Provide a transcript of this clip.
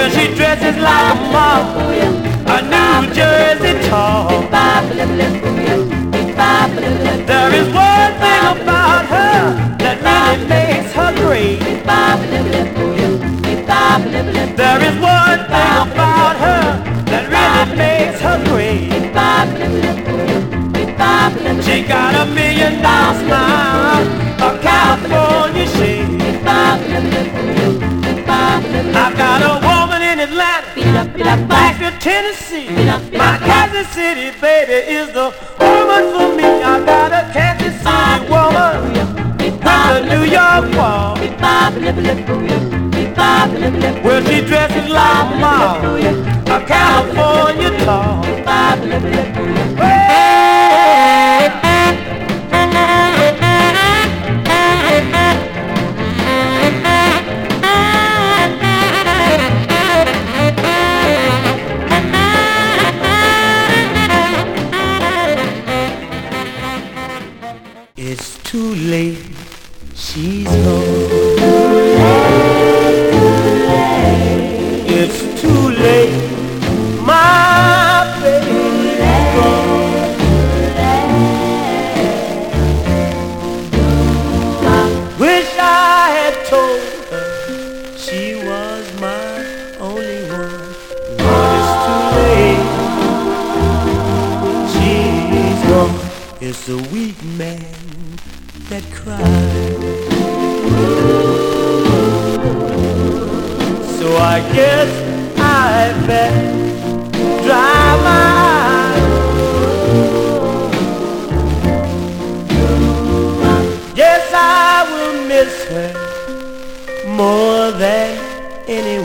Well, she dresses like a model, a New Jersey tall. There is one thing about her that really makes her great. There is one thing about her that really makes her great. She got $1 million smile, a California shade. I've got a woman in Atlanta, Nashville, Tennessee. My Kansas City baby is the woman for me. I got a Kansas City woman with a New York wall. Well, she dresses like a model, a California tall. It's too late, she's gone. It's too late, my baby's gone. Wish I had told her she was my only one. But it's too late, she's gone. It's a weak man that cried. So I guess I better dry my eyes. Yes, I will miss her more than anyone.